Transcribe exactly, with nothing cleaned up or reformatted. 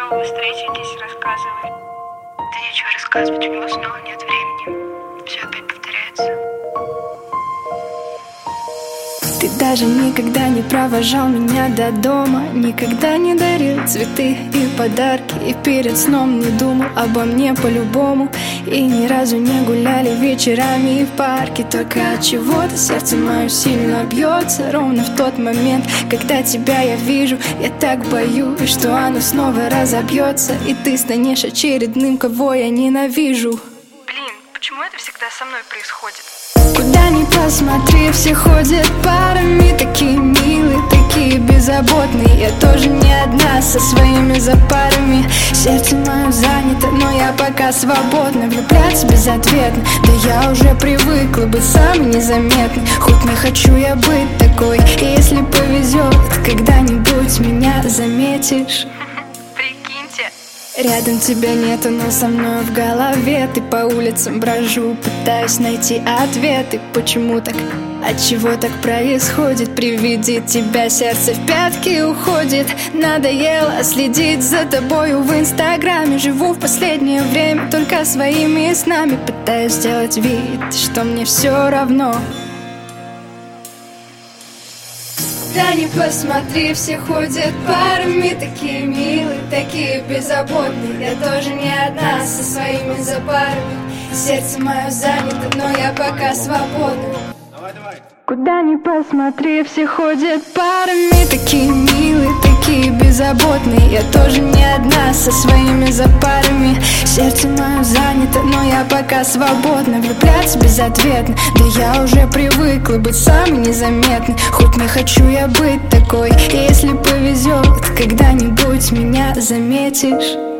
снова встретитесь, рассказывай. Да нечего рассказывать, у него снова нет времени. Все опять повторяется. Ты даже никогда не провожал меня до дома, никогда не дарил цветы и подарки, и перед сном не думал обо мне по-любому, и ни разу не гуляли вечерами в парке. Только от чего-то сердце мое сильно бьется ровно в тот момент, когда тебя я вижу. Я так боюсь, что оно снова разобьется, и ты станешь очередным, кого я ненавижу. Блин, почему это всегда со мной происходит? Куда ни посмотри, все ходят парами, такие милые, такие беззаботные. Я тоже не одна со своими запарами. Сердце мое занято, но я пока свободна. Влюбляться безответно, да я уже привыкла быть самой незаметной. Хоть не хочу я быть такой, и если повезет, когда-нибудь меня заметишь. Рядом тебя нету, но со мной в голове. Ты по улицам брожу, пытаюсь найти ответы. Почему так? Отчего так происходит? При виде тебя сердце в пятки уходит. Надоело следить за тобою в инстаграме. Живу в последнее время только своими снами. Пытаюсь сделать вид, что мне все равно. Куда ни посмотри, все ходят парами, такие милые, такие беззаботные. Я тоже не одна со своими запарами. Сердце мое занято, но я пока свободна. Давай, давай. Куда ни посмотри, все ходят парами, такие милые, такие беззаботные. Я тоже не одна со своими запарами. Сердце мое занято, но я пока свободна. Влюбляться безответно, да я уже привыкла быть самой незаметной. Хоть не хочу я быть такой, и если повезет, когда-нибудь меня заметишь.